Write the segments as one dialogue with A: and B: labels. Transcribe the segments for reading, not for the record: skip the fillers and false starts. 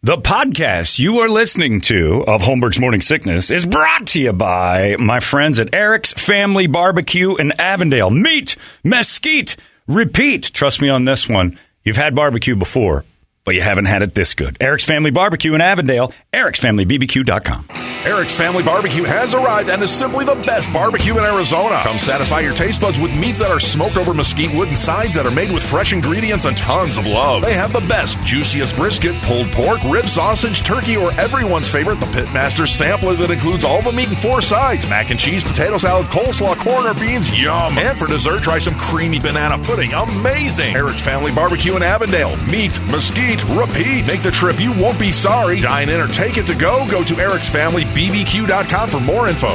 A: The podcast you are listening to of Holmberg's Morning Sickness is brought to you by my friends at Eric's Family Barbecue in Avondale. Meet, mesquite, repeat. Trust me on this one. You've had barbecue before, but you haven't had it this good. Eric's Family Barbecue in Avondale, ericsfamilybbq.com.
B: Eric's Family Barbecue has arrived and is simply the best barbecue in Arizona. Come satisfy your taste buds with meats that are smoked over mesquite wood and sides that are made with fresh ingredients and tons of love. They have the best, juiciest brisket, pulled pork, rib sausage, turkey, or everyone's favorite, the Pitmaster sampler that includes all the meat and 4 sides, mac and cheese, potato salad, coleslaw, corn, or beans, yum. And for dessert, try some creamy banana pudding, amazing. Eric's Family Barbecue in Avondale. Meat, mesquite, repeat. Make the trip, you won't be sorry. Dine in or take it to go. Go to ericsfamilybbq.com for more info.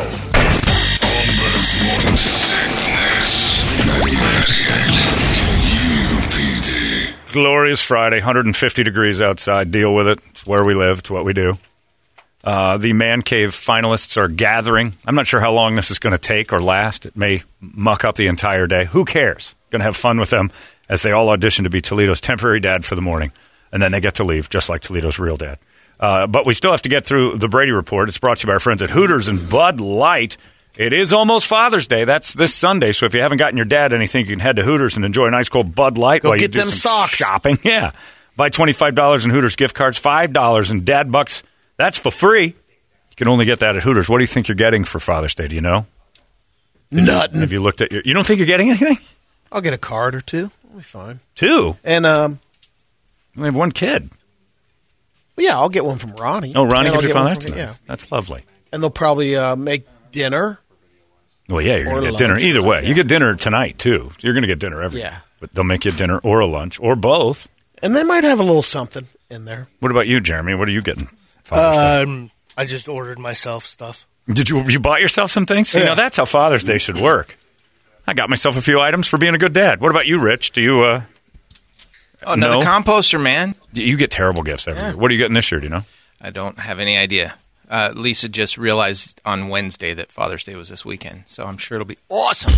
A: Glorious Friday, 150 degrees outside. Deal with it. It's where we live. It's what we do. The Man Cave finalists are gathering. I'm not sure how long this is going to take or last. It may muck up the entire day. Who cares? Going to have fun with them as they all audition to be Toledo's temporary dad for the morning. And then they get to leave, just like Toledo's real dad. But we still have to get through the Brady Report. It's brought to you by our friends at Hooters and Bud Light. It is almost Father's Day. That's this Sunday. So if you haven't gotten your dad anything, you can head to Hooters and enjoy a nice cold Bud Light while you do
C: them
A: some
C: socks.
A: shopping. Yeah. Buy $25 in Hooters gift cards, $5 in Dad Bucks. That's for free. You can only get that at Hooters. What do you think you're getting for Father's Day? Do you know?
C: Nothing.
A: Have you looked at you don't think you're getting anything?
C: I'll get a card or two. I'll be fine.
A: 2?
C: And,
A: We have 1 kid.
C: yeah, I'll get one from Ronnie.
A: Oh, Ronnie
C: And I'll
A: gives you
C: get
A: fun?
C: one
A: That's
C: from-
A: nice.
C: yeah.
A: That's lovely.
C: And they'll probably make dinner.
A: Well, yeah, you're going to
C: Or
A: get dinner.
C: lunch.
A: Either way. You get dinner tonight, too. You're going to get dinner every day.
C: Yeah.
A: But they'll make you dinner or a lunch or both.
C: And they might have a little something in there.
A: What about you, Jeremy? What are you getting? Father's Day?
D: I just ordered myself stuff.
A: Did you bought yourself some things? See, now that's how Father's Day should work. I got myself a few items for being a good dad. What about you, Rich? Do you
E: Another composter, man.
A: You get terrible gifts every year. What are you getting this year, do you know?
E: I don't have any idea. Lisa just realized on Wednesday that Father's Day was this weekend, so I'm sure it'll be awesome.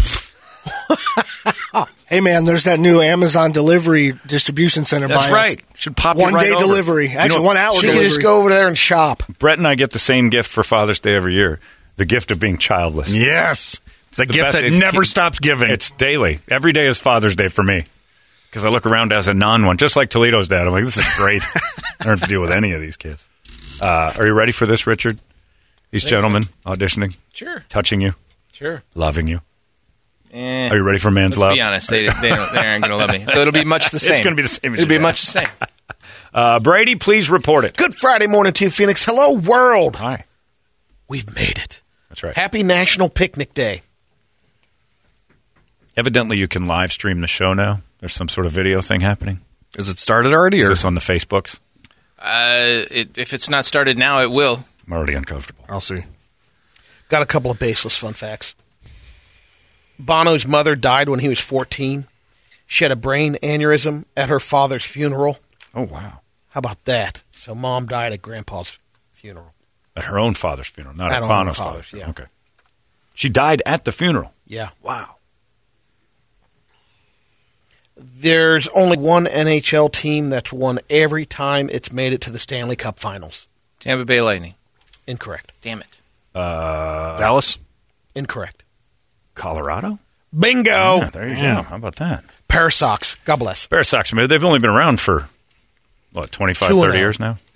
D: Hey, man, there's that new Amazon delivery distribution center
A: That's
D: by
A: right.
D: us.
A: Should pop you right
D: One-day
A: over.
D: delivery.
A: You
D: Actually,
A: know,
D: 1 hour
C: You
D: delivery.
C: can just go over there and shop.
A: Brett and I get the same gift for Father's Day every year. The gift of being childless.
F: Yes. The
A: the
F: gift
A: best.
F: that
A: It
F: never
A: keeps-
F: stops giving.
A: It's daily. Every day is Father's Day for me. Because I look around as a non-one, just like Toledo's dad. I'm like, this is great. I don't have to deal with any of these kids. Are you ready for this, Richard? These gentlemen auditioning,
E: Sure.
A: touching you,
E: Sure.
A: loving you.
E: Eh,
A: Are you ready for man's
E: let's
A: love?
E: be honest, they aren't going to love me. So it'll be much the same.
A: gonna be the same as
E: It'll be
A: your
E: much the same.
A: Brady, please report it.
C: Good Friday morning to you, Phoenix. Hello, world.
A: Hi.
C: We've made it.
A: That's right.
C: Happy National Picnic Day.
A: Evidently, you can live stream the show now. There's some sort of video thing happening.
F: Is it started already?
A: Is
F: Or?
A: this on the Facebooks?
E: If it's not started now, it will.
A: I'm already uncomfortable.
F: I'll see.
C: Got a couple of baseless fun facts. Bono's mother died when he was 14. She had a brain aneurysm at her father's funeral.
A: Oh, wow.
C: How about that? So mom died at grandpa's funeral.
A: At her own father's funeral, not
C: At
A: at
C: her own
A: Bono's
C: father's,
A: father's funeral.
C: yeah.
A: Okay. She died at the funeral.
C: Yeah.
A: Wow.
C: There's only one NHL team that's won every time it's made it to the Stanley Cup Finals.
E: Tampa Bay Lightning.
C: Incorrect.
E: Damn it.
F: Dallas?
C: Incorrect.
A: Colorado?
C: Bingo.
A: Yeah, there you go. How about that?
C: Pair of socks. God bless.
A: Bear Sox, they've only been around for, 25,
C: 2 and
A: 30
C: 0.
A: years now?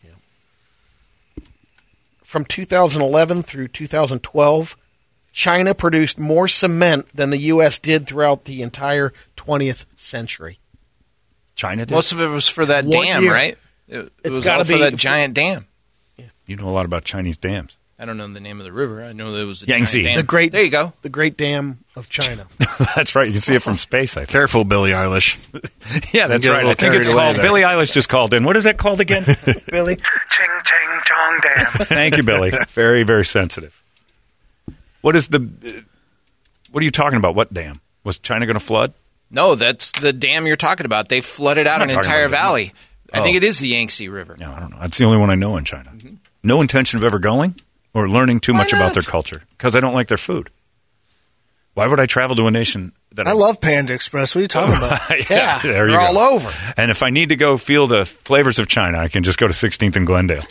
C: From 2011 through 2012, China produced more cement than the U.S. did throughout the entire 20th century.
A: China did?
E: Most of it was for that
C: One
E: dam,
C: year.
E: right? It
C: It's
E: was
C: gotta
E: all for
C: be-
E: that giant dam.
A: You know a lot about Chinese dams.
E: I don't know the name of the river. I know there was a
A: Yangtze.
E: giant dam. There you go.
C: The Great Dam of China.
A: That's right. You can see it from space, I think.
F: Careful, Billie Eilish.
A: Yeah, that's
F: Get a
A: right.
F: little
A: I think it's
F: carried away
A: called,
F: there.
A: Billie Eilish just called in. What is that called again, Billy?
G: Ching Ching Chong Dam.
A: Thank you, Billy. Very, very sensitive. What are you talking about? What dam? Was China going to flood?
E: No, that's the dam you're talking about. They flooded out
A: I'm
E: an
A: not talking
E: entire
A: about that.
E: valley. I think it is the Yangtze River.
A: No, I don't know. That's the only one I know in China. No intention of ever going or learning too much about their culture because I don't like their food. Why would I travel to a nation that
D: I love Panda Express. What are you talking about?
C: Yeah,
A: there you
C: they're
A: go.
C: all over.
A: And if I need to go feel the flavors of China, I can just go to 16th and Glendale.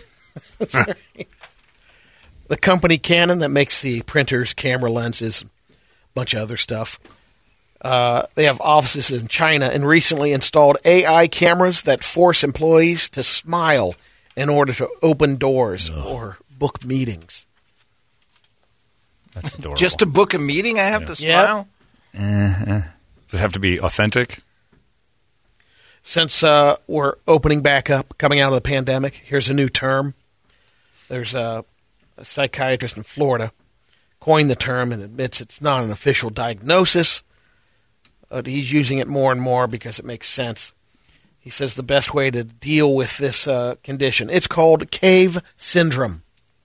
C: The company Canon that makes the printers, camera lenses, a bunch of other stuff. They have offices in China and recently installed AI cameras that force employees to smile in order to open doors or book meetings.
A: That's adorable.
E: Just to book a meeting, I have to smile?
A: Does it have to be authentic?
C: Since we're opening back up, coming out of the pandemic, here's a new term. There's a psychiatrist in Florida coined the term and admits it's not an official diagnosis, but he's using it more and more because it makes sense. He says the best way to deal with this condition, it's called cave syndrome.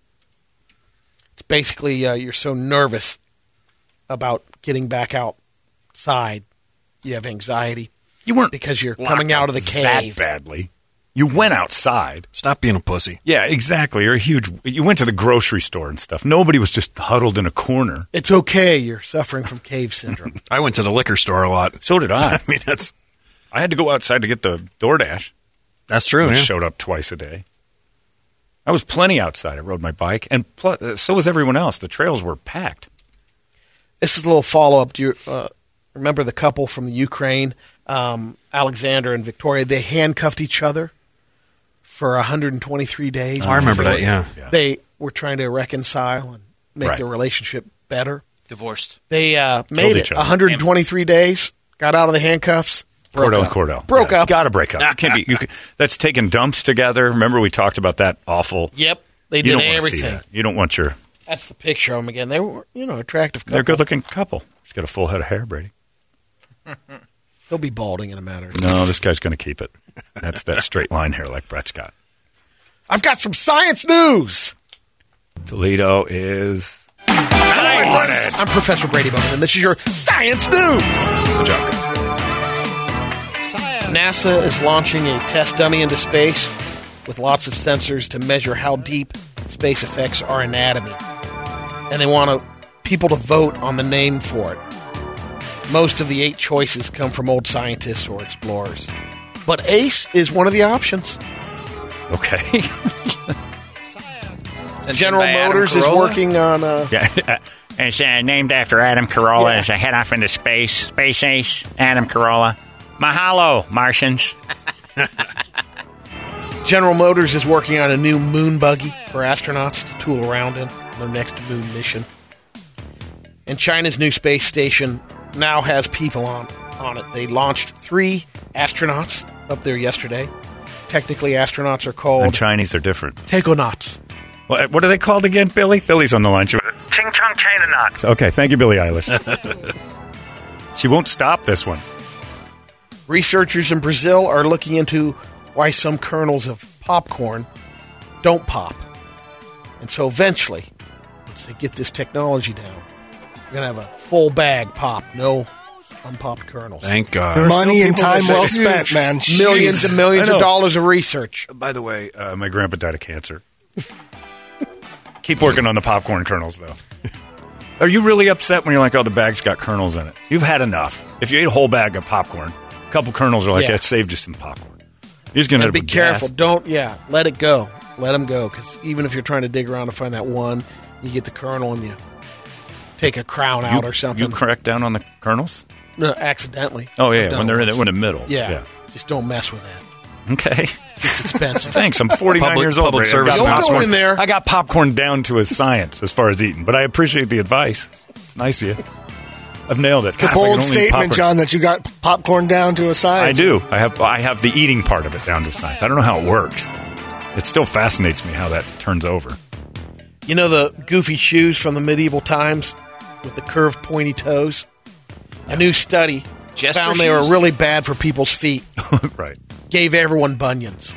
C: It's basically you're so nervous about getting back outside. You have anxiety.
A: You weren't
C: because you're coming out of the cave.
A: that badly. You went outside.
F: Stop being a pussy.
A: Yeah, exactly. You're a huge. You went to the grocery store and stuff. Nobody was just huddled in a corner.
C: It's okay. You're suffering from cave syndrome.
F: I went to the liquor store a lot.
A: So did I.
F: I mean,
A: I had to go outside to get the DoorDash.
F: that's true.
A: Which
F: Yeah.
A: showed up twice a day. I was plenty outside. I rode my bike, and plus, so was everyone else. The trails were packed.
C: This is a little follow-up. Do you remember the couple from the Ukraine, Alexander and Victoria? They handcuffed each other for 123 days.
F: I remember that, yeah.
C: They were trying to reconcile and make
A: Right.
C: their relationship better.
E: Divorced.
C: They made
A: each
C: it
A: other.
C: 123 days, got out of the handcuffs, broke up.
A: Cordell.
C: Broke up.
A: Got to break up. You can't be. That's taking dumps together. Remember we talked about that awful.
C: Yep, they
A: You
C: did
A: don't want to see
C: everything.
A: that. You don't want your.
C: That's the picture of them again. They were, attractive couple.
A: They're a good-looking couple. He's got a full head of hair, Brady.
C: He'll be balding in a matter of
A: No, this guy's going to keep it. That's that straight line hair like Brett's got.
C: I've got some science news.
A: Toledo is.
C: I'm Professor Brady Bowman, and this is your science news.
A: Good job, guys.
C: NASA is launching a test dummy into space with lots of sensors to measure how deep space affects our anatomy. And they want people to vote on the name for it. Most of the 8 choices come from old scientists or explorers. But ACE is one of the options.
A: Okay.
E: Sent
C: General
E: in by Adam
C: Motors is
E: Carolla?
C: working on
H: Yeah, it's named after Adam Carolla as I head off into space. Space Ace, Adam Carolla. Mahalo, Martians.
C: General Motors is working on a new moon buggy for astronauts to tool around in their next moon mission. And China's new space station now has people on it. They launched 3 astronauts up there yesterday. Technically, astronauts are
A: And
C: called
A: Chinese are different.
C: Taconauts.
A: What are they called again, Billy? Billy's on the line.
G: Ching Chong China Knots.
A: Okay, thank you, Billie Eilish. She won't stop this one.
C: Researchers in Brazil are looking into why some kernels of popcorn don't pop. And so eventually, once they get this technology down, we're going to have a full bag pop, no unpopped kernels.
F: Thank God.
D: Money and
F: people
D: time
F: that
D: well
F: say-
D: spent, man.
C: Millions
D: Jeez.
C: and millions
A: I
C: of
A: know.
C: dollars of research.
A: By the way, my grandpa died of cancer. Keep working on the popcorn kernels, though. Are you really upset when you're like, oh, the bag's got kernels in it? You've had enough. If you ate a whole bag of popcorn, a couple kernels are like,
C: Yeah.
A: that saved you some popcorn. You're just going to
C: And be careful. Don't, let it go. Let them go. Because even if you're trying to dig around to find that one, you get the kernel and you take a crown out or something.
A: You crack down on the kernels?
C: No, accidentally.
A: Oh,
C: I've
A: yeah,
C: done
A: when
C: it
A: they're in
C: once.
A: the middle.
C: Yeah. Just don't mess with that.
A: Okay.
C: It's expensive.
A: Thanks. I'm 49 years old.
F: Public
A: Brady.
F: service
A: I got
C: announcement. Don't go
A: popcorn-
C: in there.
A: I got popcorn down to a science as far as eating, but I appreciate the advice. It's nice of you. I've nailed it.
D: It's a
A: God, if I can
D: bold
A: only eat
D: statement,
A: popcorn-
D: John, that you got popcorn down to a
A: I
D: science.
A: do. I have the eating part of it down to science. I don't know how it works. It still fascinates me how that turns over.
C: You know the goofy shoes from the medieval times with the curved pointy toes? A new study
E: Jester
C: found they were
E: shoes?
C: really bad for people's feet.
A: Right.
C: Gave everyone bunions.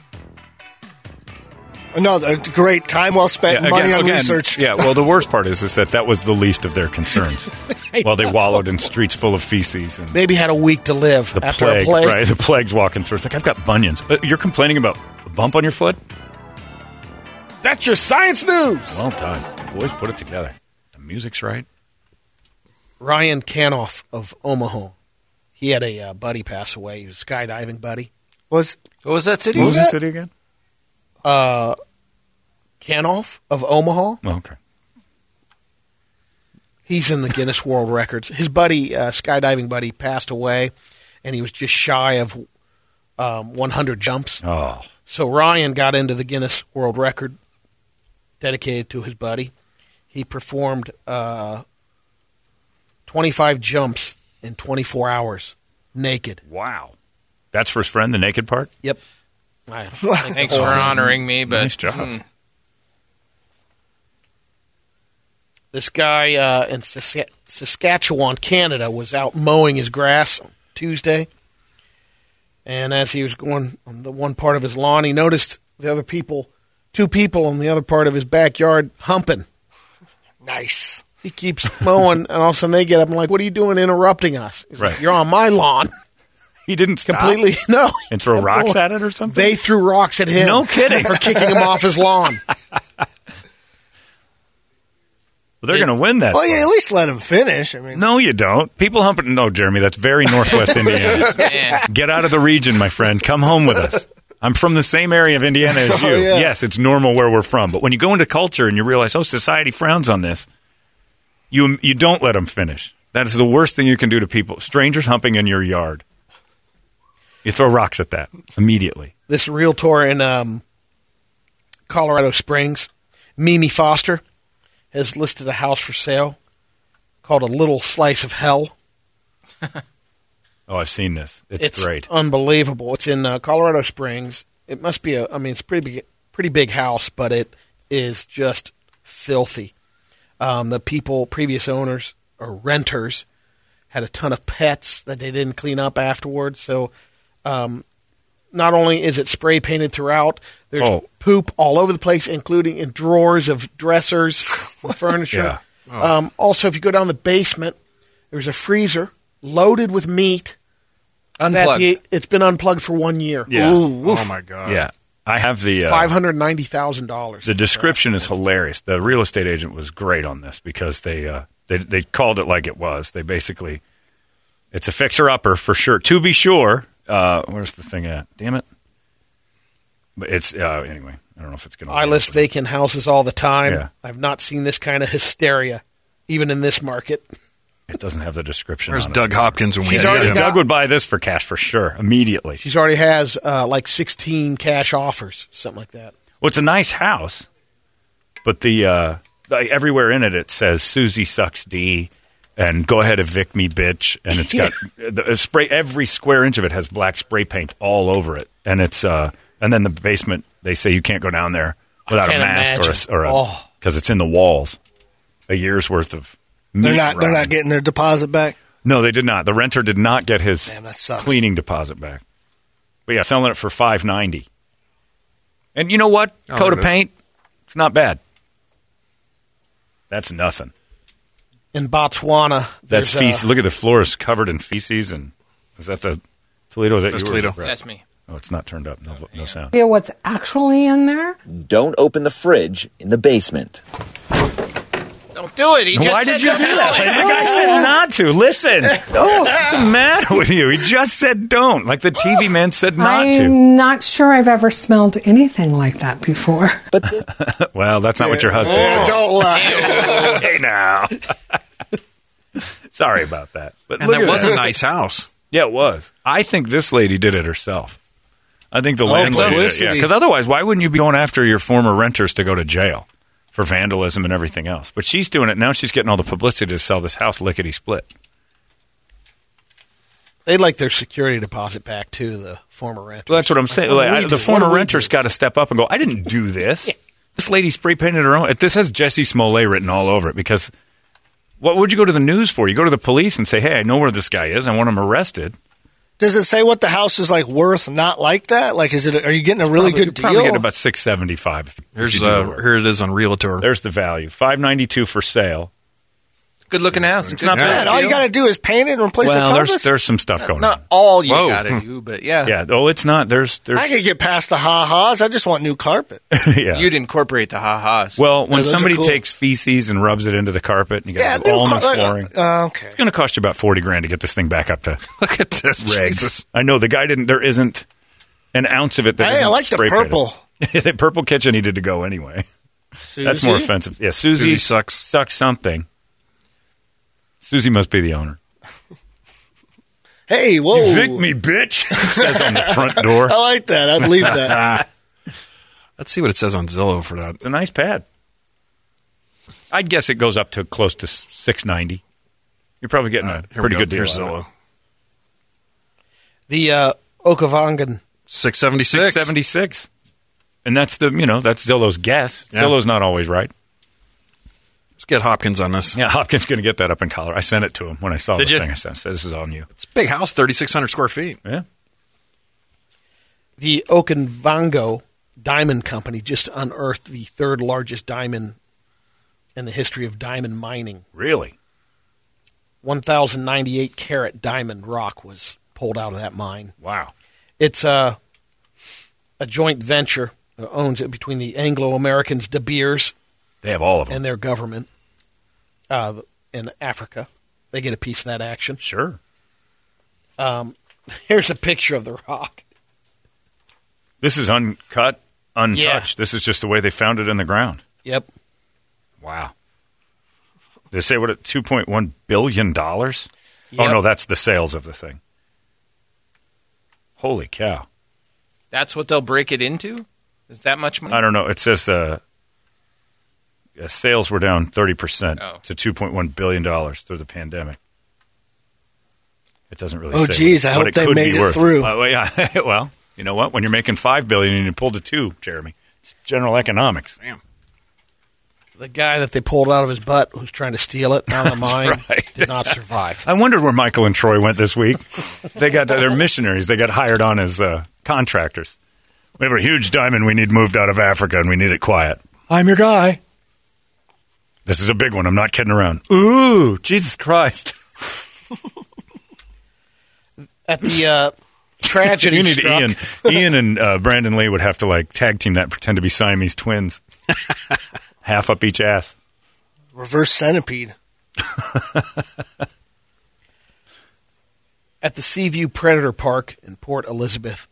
D: No, great time well spent, money on research.
A: Yeah, well, the worst part is that was the least of their concerns. While they wallowed in streets full of feces and
C: Maybe had a week to live
A: the
C: after
A: plague,
C: a plague.
A: right? The plague's walking through. It's like, I've got bunions. You're complaining about a bump on your foot?
C: That's your science news.
A: Well done. You've always put it together. The music's right.
C: Ryan Canoff of Omaha. He had a buddy pass away. He was a skydiving buddy.
E: What was that city?
A: What was the city again?
C: Canoff of Omaha.
A: Oh, okay.
C: He's in the Guinness World Records. His buddy, skydiving buddy, passed away, and he was just shy of 100 jumps.
A: Oh.
C: So Ryan got into the Guinness World Record, dedicated to his buddy. He performed 25 jumps in 24 hours, naked.
A: Wow. That's for his friend, the naked part?
C: Yep.
E: Thanks for honoring me, but
A: Nice job.
C: This guy in Saskatchewan, Canada, was out mowing his grass on Tuesday. And as he was going on the one part of his lawn, he noticed two people on the other part of his backyard humping.
D: Nice.
C: He keeps mowing, and all of a sudden they get up and like, "What are you doing interrupting us?" He's like,
A: Right.
C: "You're on my lawn."
A: He didn't stop
C: Completely, no.
A: and throw rocks at it or something?
C: They threw rocks at him.
A: No kidding.
C: For kicking him off his lawn.
A: Well, they're going to win that.
D: Well,
A: fight.
D: yeah, at least let him finish. I mean,
A: No, you don't. People humping. No, Jeremy, that's very Northwest Indiana.
E: man.
A: Get out of the region, my friend. Come home with us. I'm from the same area of Indiana as you.
D: Oh, yeah.
A: Yes, it's normal where we're from. But when you go into culture and you realize, society frowns on this, you don't let them finish. That is the worst thing you can do to people. Strangers humping in your yard. You throw rocks at that immediately.
C: This realtor in Colorado Springs, Mimi Foster, has listed a house for sale called A Little Slice of Hell.
A: Oh, I've seen this. It's great.
C: Unbelievable. It's in Colorado Springs. It must be it's a pretty big house, but it is just filthy. The previous owners or renters, had a ton of pets that they didn't clean up afterwards. So not only is it spray painted throughout, there's poop all over the place, including in drawers of dressers and furniture.
A: Yeah.
C: Also, if you go down the basement, there's a freezer loaded with meat.
E: Unplugged.
C: It's been unplugged for 1 year.
A: Yeah.
F: Oh, my God.
A: Yeah. I have the
C: $590,000.
A: The description is hilarious. The real estate agent was great on this because they called it like it was. They basically, it's a fixer-upper for sure. To be sure, where's the thing at? Damn it. But it's, anyway, I don't know if it's going to.
C: I list vacant houses all the time.
A: Yeah.
C: I've not seen this kind of hysteria, even in this market.
A: It doesn't have the description
F: There's
A: on
F: Doug Hopkins when we
C: She's
F: need
C: already
F: him.
C: got-
A: Doug would buy this for cash for sure, immediately.
C: She's already has like 16 cash offers, something like that.
A: Well, it's a nice house, but the everywhere in it says Susie sucks D and go ahead evict me, bitch. And it's got the spray. Every square inch of it has black spray paint all over it, and it's and then the basement. They say you can't go down there without a
C: can't
A: mask
C: imagine.
A: because it's in the walls. A year's worth of.
D: they're
A: meat
D: not
A: rotting.
D: getting their deposit back.
A: No, they did not. The renter did not get his
D: Damn, that sucks.
A: cleaning deposit back. But yeah, selling it for $590. And you know what?
F: Oh,
A: Coat
F: there
A: of
F: it is.
A: paint, it's not bad. That's nothing.
C: In Botswana,
A: That's
C: there's,
A: feces. Look at the floors covered in feces. And is that the Toledo? Is that
F: That's
A: you?
F: Toledo.
A: Right.
E: That's me.
A: Oh, it's not turned up. No sound.
I: Hear what's actually in there?
J: Don't open the fridge in the basement.
E: Don't do it. He just
A: Why
E: said
A: did you do
E: don't
A: that?
E: it.
A: The guy said not to. Listen. What's the matter with you? He just said don't. Like the TV man said not to.
I: I'm not sure I've ever smelled anything like that before.
A: Well, that's not what your husband said.
D: Don't lie.
A: Hey, now. Sorry about that. But
F: And
A: look
F: that
A: at
F: was a nice house.
A: Yeah, it was. I think this lady did it herself. I think the landlady did it.
D: publicity.
A: Yeah, because otherwise, why wouldn't you be going after your former renters to go to jail for vandalism and everything else? But she's doing it now. She's getting all the publicity to sell this house lickety-split.
C: they'd like their security deposit back too, the former renters.
A: Well, that's what I'm saying.
C: What do
A: Like,
C: we
A: the
C: do? What
A: former
C: do we
A: renters
C: do?
A: got to step up and go, I didn't do this. This lady spray painted her own. This has Jesse Smollett written all over it because what would you go to the news for? You go to the police and say, hey, I know where this guy is. I want him arrested.
D: Does it say what the house is like worth? Not like that. Like, are you getting a really
A: You're
D: good
A: probably
D: deal?
A: getting about $675.
F: Here it is on Realtor.
A: There's the value. $592 for sale.
E: Good looking house.
A: It's not bad.
D: All you got to do is paint it and replace the
A: Well,
D: carpets.
A: there's some stuff going on.
E: Not all you
F: Whoa.
E: got to do, but yeah.
A: Yeah. Oh, it's not. There's.
D: I can get past the ha-has. I just want new carpet.
A: Yeah.
E: You'd incorporate the ha-has.
A: Well, when
D: those are
A: somebody
D: cool.
A: takes feces and rubs it into the carpet, and you got
D: new
A: almond
D: car-
A: flooring,
D: okay.
A: it's going to cost you about $40,000 to get this thing back up to
F: Look at this.
A: regs.
F: Jesus.
A: I know the guy didn't. There isn't an ounce of it that
D: Hey, I
A: isn't
D: like the
A: spray painted.
D: purple.
A: The purple kitchen needed to go anyway. That's more offensive. Yeah, Susie
F: Susie sucks.
A: Sucks something. Susie must be the owner.
D: Hey, whoa.
A: Evict me, bitch. It says on the front door.
D: I like that. I'd leave that.
F: Let's see what it says on Zillow for that.
A: It's a nice pad. I'd guess it goes up to close to $690. You're probably getting a
F: Here
A: pretty
F: we go.
A: good deal.
F: Here's
A: out of
F: Zillow.
C: The Okavangan.
F: 676.
A: 676. And that's that's Zillow's guess.
F: Yeah.
A: Zillow's not always right.
F: Let's get Hopkins on this.
A: Yeah, Hopkins going to get that up in Colorado. I sent it to him when I saw
F: Did
A: the
F: you?
A: thing. I said, "This is on you."
F: It's a big house, 3,600 square feet.
A: Yeah.
C: The Okavango Diamond Company just unearthed the third largest diamond in the history of diamond mining.
A: Really?
C: 1,098 carat diamond rock was pulled out of that mine.
A: Wow.
C: It's a joint venture that owns it between the Anglo-Americans, De Beers,
A: They have all of them.
C: and their government in Africa. They get a piece of that action.
A: Sure.
C: Here's a picture of the rock.
A: This is uncut, untouched.
C: Yeah.
A: This is just the way they found it in the ground.
C: Yep.
A: Wow. They say what? $2.1 billion? Oh,
C: Yep.
A: no, that's the sales of the thing. Holy cow.
E: That's what they'll break it into? Is that much money?
A: I don't know. It says sales were down 30%
E: Oh.
A: to $2.1 billion through the pandemic. It doesn't really
D: Oh,
A: say
D: geez, I
A: what
D: hope they
A: could
D: made
A: be
D: it
A: worth.
D: through.
A: Well, yeah. Well, you know what? When you're making $5 billion and you pulled to 2, Jeremy, it's general economics.
F: Damn.
C: The guy that they pulled out of his butt who's trying to steal it out of the mine
A: right.
C: did not survive.
A: I wondered where Michael and Troy went this week. They're missionaries. They got hired on as contractors. We have a huge diamond we need moved out of Africa, and we need it quiet. I'm your guy. This is a big one. I'm not kidding around. Ooh, Jesus Christ.
C: At the tragedy
A: You need
C: struck,
A: Ian and Brandon Lee would have to tag team that and pretend to be Siamese twins. Half up each ass.
D: Reverse centipede.
C: at the Seaview Predator Park in Port Elizabeth,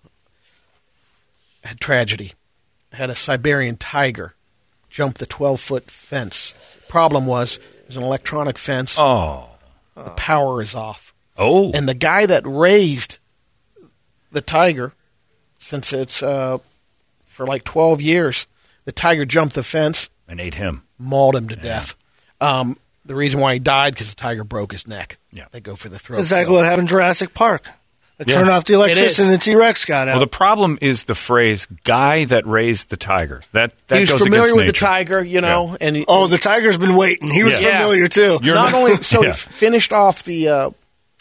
C: had tragedy. Had a Siberian tiger jump the 12-foot fence. Problem was, it was an electronic fence.
A: Oh.
C: The power is off.
A: Oh.
C: And the guy that raised the tiger, since it's for like 12 years, the tiger jumped the fence.
A: And ate him.
C: Mauled him to death. The reason why he died, because the tiger broke his neck.
A: Yeah.
C: They go for the throat.
D: That's exactly what happened in Jurassic Park. They
A: Yeah.
D: turned off the electricity and the T-Rex got out.
A: Well, the problem is the phrase "guy that raised the tiger." That
C: he was
A: goes
C: familiar
A: against
C: with
A: nature.
C: the tiger, you know.
A: Yeah.
C: And
D: the tiger's been waiting. He was
C: Yeah.
D: familiar too.
C: Not only so,
A: Yeah.
C: he finished off the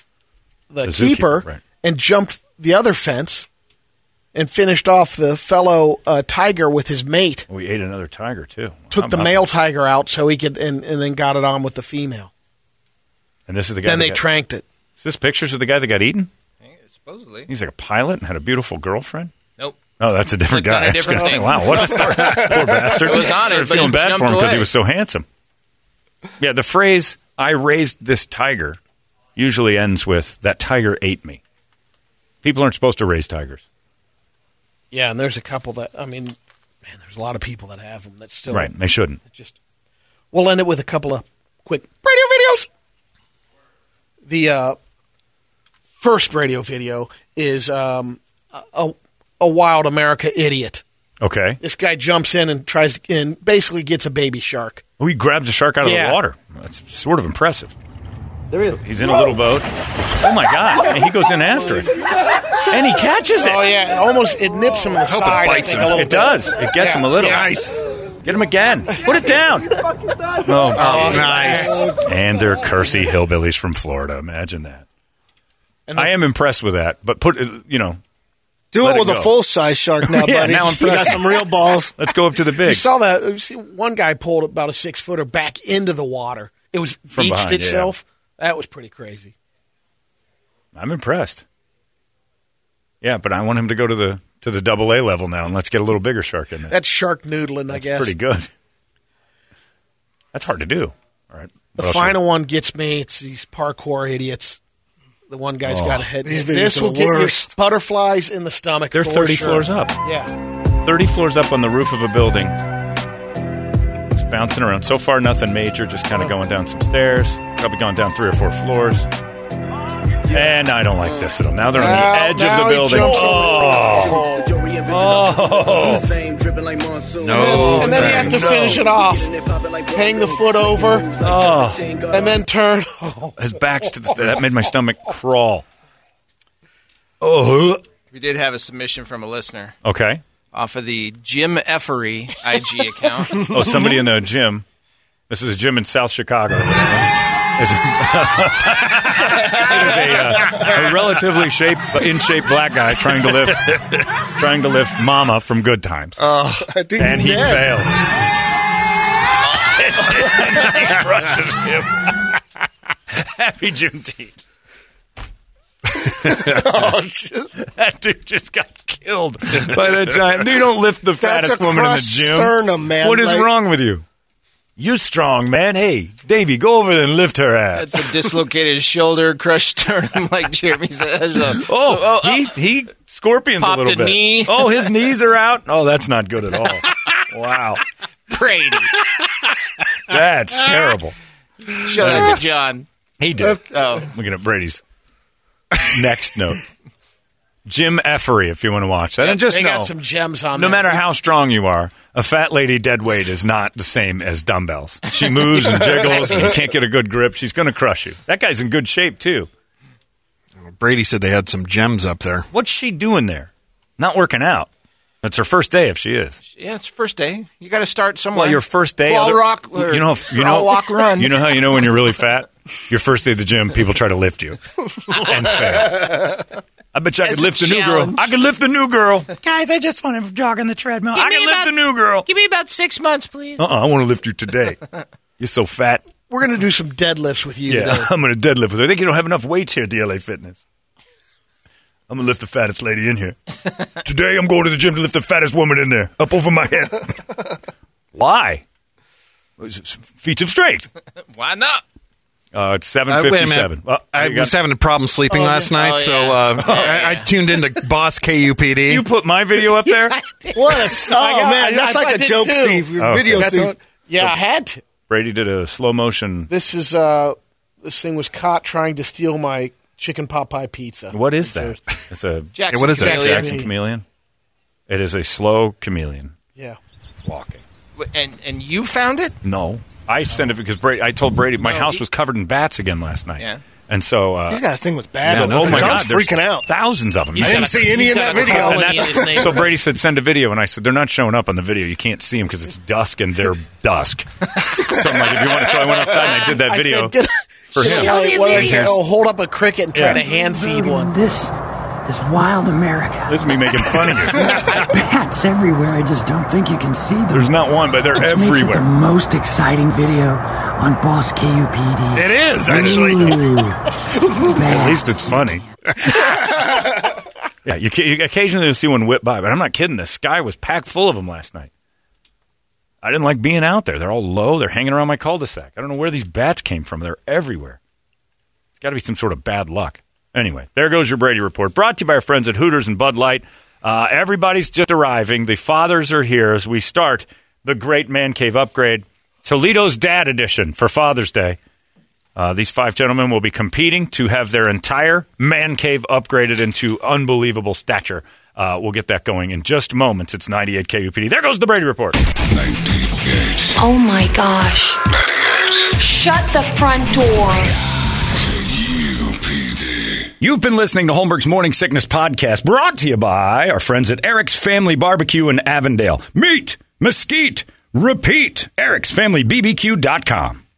C: keeper
A: zookeeper, right.
C: and jumped the other fence, and finished off the fellow tiger with his mate.
A: We ate another tiger too.
C: Took the male tiger out so he could, and then got it on with the female.
A: And this is the guy.
C: Then
A: that
C: they
A: got-
C: tranked it.
A: Is this pictures of the guy that got eaten?
E: Supposedly.
A: He's like a pilot and had a beautiful girlfriend.
E: Nope.
A: Oh, that's a different
E: Looked on
A: guy.
E: a different thing.
A: Wow, what a story. Poor bastard.
E: It was on it,
A: Started
E: but
A: feeling
E: he
A: bad for him
E: jumped
A: because he
E: away.
A: was so handsome. Yeah, the phrase "I raised this tiger" usually ends with "that tiger ate me." People aren't supposed to raise tigers.
C: Yeah, and there's a couple that, there's a lot of people that have them that still.
A: Right, they shouldn't.
C: We'll end it with a couple of quick radio videos. The first radio video is a Wild America idiot.
A: Okay.
C: This guy jumps in and basically gets a baby shark.
A: Oh, he grabs a shark out of the
C: Yeah.
A: water. That's sort of impressive.
C: There is.
A: He's in a little boat. Oh, my God. And he goes in after it. And he catches it.
C: Oh, yeah. It nips him in the side. I think, a little
A: It
C: bit.
A: does. It gets him a little.
C: Yeah.
F: Nice.
A: Get him again. Put it down. Oh,
F: Nice.
A: And they're cursy hillbillies from Florida. Imagine that. I am impressed with that. But
D: Do
A: let
D: it with
A: it
D: a
A: go.
D: full-size shark now,
A: Yeah,
D: buddy.
A: now I'm
D: You got
A: pressed.
D: some real balls.
A: Let's go up to the
C: You
A: big.
C: saw that. You see, one guy pulled about a 6-footer back into the water It was
A: From
C: beached
A: behind,
C: itself. That was pretty crazy.
A: I'm impressed. Yeah, but I want him to go to the AA level now, and let's get a little bigger shark in there.
C: That's shark noodling, I guess.
A: Pretty good. That's hard to do. All right.
C: The final one gets me. It's these parkour idiots. The one guy's got a head. This will get you butterflies in the stomach.
A: They're 30 floors up.
C: Yeah.
A: 30 floors up on the roof of a building. Just bouncing around. So far, nothing major. Just kind of going down some stairs. Probably gone down 3 or 4 floors. And I don't like this at all. Now they're on the edge of the building.
C: No. And then he has to finish it off. Hang the foot over. And then turn.
A: His back's to the... That made my stomach crawl. Oh.
E: We did have a submission from a listener.
A: Okay.
E: Off of the Jim Effery IG account.
A: Oh, somebody in the gym. This is a gym in South Chicago. It is a relatively in shape black guy trying to lift Mama from Good Times.
D: I think
A: and he
D: dead.
A: fails. She crushes him. Happy Juneteenth. That dude just got killed by that giant. You don't lift the fattest woman in the gym.
D: Sternum, man.
A: What is wrong with you? You're strong, man. Hey, Davey, go over there and lift her ass.
E: That's a dislocated shoulder, crushed sternum, like Jeremy says.
A: He scorpions a little bit.
E: Knee.
A: Oh, his knees are out. Oh, that's not good at all. Wow,
E: Brady.
A: That's terrible.
E: Show that to John.
A: He did. Looking at Brady's next note. Jim Effery, if you want to watch that. And just
C: they
A: know,
C: got some gems on
A: no
C: there.
A: matter how strong you are, a fat lady dead weight is not the same as dumbbells. She moves and jiggles, and you can't get a good grip. She's going to crush you. That guy's in good shape, too.
F: Brady said they had some gems up there.
A: What's she doing there? Not working out. That's her first day if she is.
E: Yeah, it's first day. You got to start somewhere.
A: Well, your first day.
E: Crawl, rock,
A: walk, run. You know how you know when you're really fat? Your first day at the gym, people try to lift you and fail. I bet you I could lift the new girl. I could lift the new girl.
H: Guys, I just want to jog on the treadmill.
E: Give
H: I
E: me
H: can lift
E: about-
H: the new girl.
E: Give me about 6 months, please.
A: I want to lift you today. You're so fat.
C: We're going to do some deadlifts with you
A: Yeah,
C: today.
A: I'm going to deadlift with her. I think you don't have enough weights here at the LA Fitness. I'm going to lift the fattest lady in here. Today I'm going to the gym to lift the fattest woman in there. Up over my head. Why? Feats of strength.
E: Why not?
A: It's
F: Wait a
A: 7:57.
F: minute. I was having a problem sleeping last night, so I tuned into Boss KUPD.
A: You put my video up there?
D: Man, that's like a joke,
C: too.
D: Steve. Your video,
C: That's
D: Steve.
C: what- I had to.
A: Brady did a slow motion.
C: This is this thing was caught trying to steal my chicken pot pie pizza.
A: What is that? It's a
E: Jackson
F: what is that?
E: Chameleon.
A: Jackson chameleon. It is a slow chameleon
C: Yeah.
A: walking.
E: And you found it?
A: No, I sent it because I told Brady my house was covered in bats again last night.
E: Yeah.
A: And so
D: He's got a thing with bats.
A: oh my
D: I
A: God,
D: was
A: there's
D: freaking out.
A: thousands of them.
D: I didn't see any in that video.
A: And that's, so Brady said, send a video. And I said, they're not showing up on the video. You can't see them because it's dusk and they're dusk. So I'm like, if you want to, so I went outside and I did that video for him.
C: What did I say? Oh, hold up a cricket and try to hand feed one.
K: This is wild America.
A: This is me making fun of you.
K: Bats everywhere. I just don't think you can see them.
A: There's not one, but they're
K: Which makes it
A: everywhere.
K: the most exciting video on Boss KUPD.
A: It is, actually. At
K: At
A: least it's funny. Yeah, you occasionally see one whip by, but I'm not kidding. The sky was packed full of them last night. I didn't like being out there. They're all low. They're hanging around my cul-de-sac. I don't know where these bats came from. They're everywhere. It's got to be some sort of bad luck. Anyway, there goes your Brady Report. Brought to you by our friends at Hooters and Bud Light. Everybody's just arriving. The fathers are here as we start the Great Man Cave Upgrade. Toledo's Dad Edition for Father's Day. These 5 gentlemen will be competing to have their entire man cave upgraded into unbelievable stature. We'll get that going in just moments. It's 98 KUPD. There goes the Brady Report.
L: 98.
M: Oh my gosh.
L: 98.
M: Shut the front door.
L: KUPD.
A: You've been listening to Holmberg's Morning Sickness Podcast, brought to you by our friends at Eric's Family Barbecue in Avondale. Meet, mesquite, repeat. Eric'sFamilyBBQ.com.